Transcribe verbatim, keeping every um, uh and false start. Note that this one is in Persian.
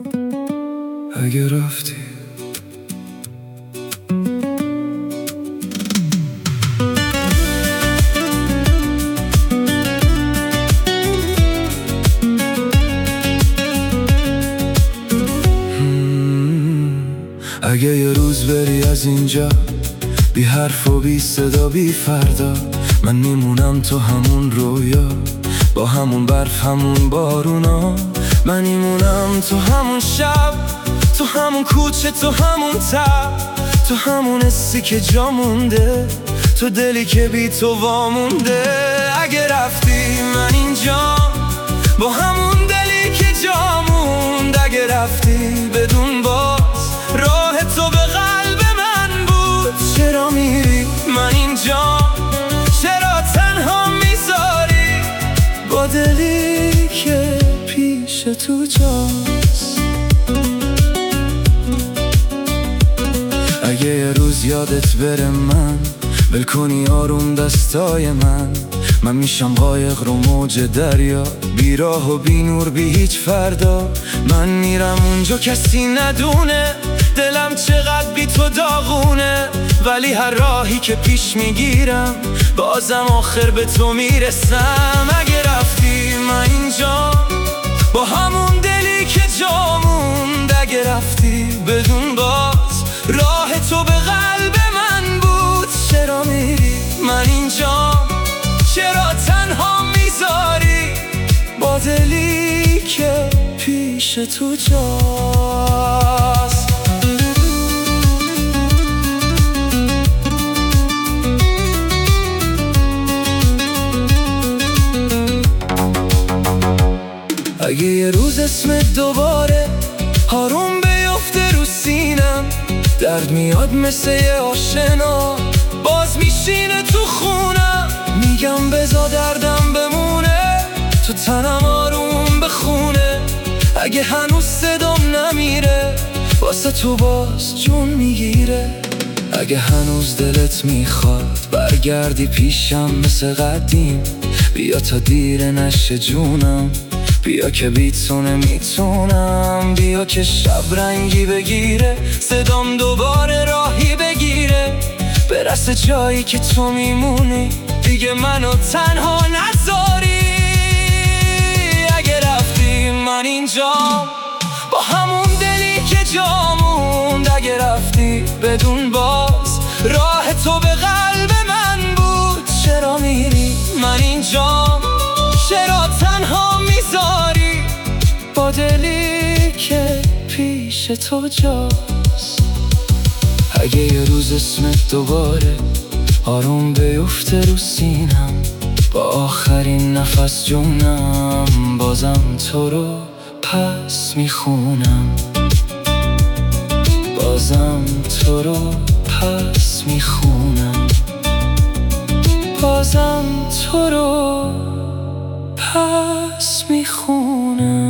اگه رفتی اگه یه روز بری از اینجا، بی حرف و بی صدا بی فردا، من میمونم تو همون رویا، با همون برف همون بارونا. من میمونم تو همون شب، تو همون کوچه، تو همون تب، تو همون حسی که جا مونده، تو دلی که بی تو وامونده. اگه رفتی من اینجا با همون دلی که جا موند، اگه رفتی بدون باز راه تو به قلب من بود. چرا میری من اینجا، چرا تنها میذاری با دلی که پیش تو جاست؟ اگه یه روز یادت بره من، ول کنی آروم دستای من، من میشم قایق رو موج دریا، بی راه و بی نور بی هیچ فردا. من میرم اونجا کسی ندونه دلم چقدر بی تو داغونه، ولی هر راهی که پیش میگیرم بازم آخر به تو میرسم. اگه رفتی من اینجا با همون دلی که جا موند، اگه رفتی بدون باز راه تو به قلب من بود. چرا میری من اینجا، چرا تنها میذاری با دلی که پیش تو جاست؟ اگه یه روز اسمت دوباره آروم بیفته رو سینم، درد میاد مثل یه آشنا باز میشینه تو خونم. میگم بزا دردم بمونه تو تنم آروم بخونه، اگه هنوز صدام نمیره واسه تو باز جون میگیره. اگه هنوز دلت میخواد برگردی پیشم مثل قدیم، بیا تا دیر نشه جونم، بیا که بی تو نمیتونم، بیا که شب رنگی بگیره، صدام دوباره راهی بگیره، برسه جایی که تو میمونی دیگه منو تنها نذاری. اگه رفتی من اینجا با همون دلی که جا موند، اگه رفتی بدون باز راه تو به قلب من بود. چرا میری من اینجا، چرا تنها میذاری با دلی که پیش تو جاست؟ اگه یه روز اسمت دوباره آروم بیفته رو سینم، با آخرین نفس جونم بازم تو رو پس میخونم، بازم تو رو پس میخونم، بازم تو رو پس میخونم.